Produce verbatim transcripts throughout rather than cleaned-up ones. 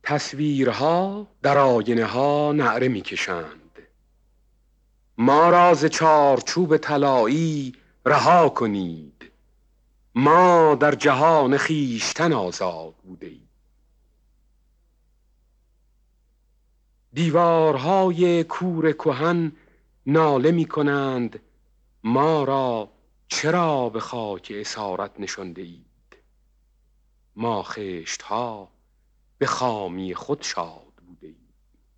تصویرها در آینه ها نعره می کشند. ما را ز چارچوب طلایی رها کنید، ما در جهان خویشتن آزاد بوده ایم. دیوارهای کور کهن ناله می کنند، ما را چرا به خاک اسارت نشانده اید؟ ما خشتها به خامی خود شاد بوده ایم.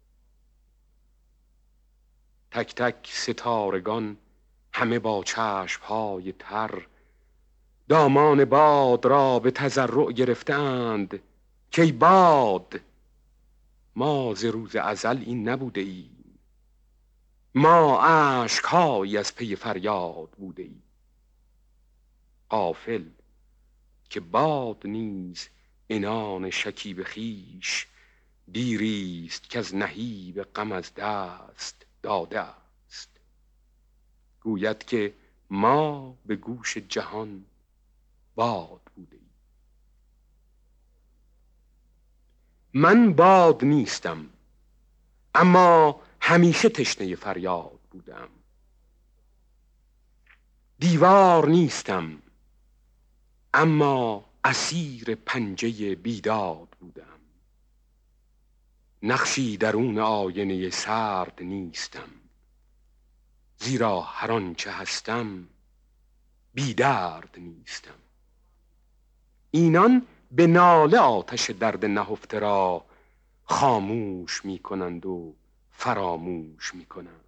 تک تک ستارگان همه با چشمهای تر، دامان باد را به تضرع گرفتند که ای باد، ما ز روز ازل این نبوده ایم. ما اشکهایی از پی فریاد بوده ایم. غافل که باد نیز عنان شکیب خویش، دیریست که از نهیب غم از دست داده است. گوید که ما به گوش جهان باد بوده ایم. من باد نیستم، اما همیشه تشنه فریاد بودم. دیوار نیستم، اما اسیر پنجه بیداد بودم. نقشی درون آینه سرد نیستم، زیرا هر آنچه هستم بی درد نیستم. اینان به ناله آتش درد نهفته را خاموش می کنند و فراموش می کنند.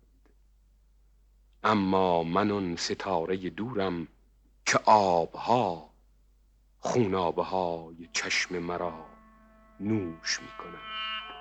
اما من آن ستاره دورم که آبها خونابه های چشم مرا نوش می کنند.